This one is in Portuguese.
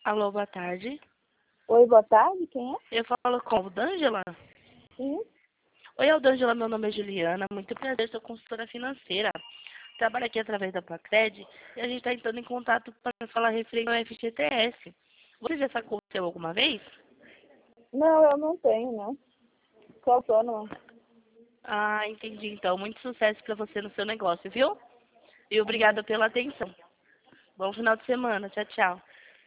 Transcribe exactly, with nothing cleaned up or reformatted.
Alô, boa tarde. Oi, boa tarde, quem é? Eu falo com o D'Angela. Sim. Oi, Aldângela, meu nome é Juliana. Muito prazer, sou consultora financeira. Trabalho aqui através da Placred e a gente está entrando em contato para falar referente ao F G T S. Você já sacou o seu alguma vez? Não, eu não tenho, não. Sou autônoma. Ah, entendi. Então, muito sucesso para você no seu negócio, viu? E obrigada pela atenção. Bom final de semana. Tchau, tchau.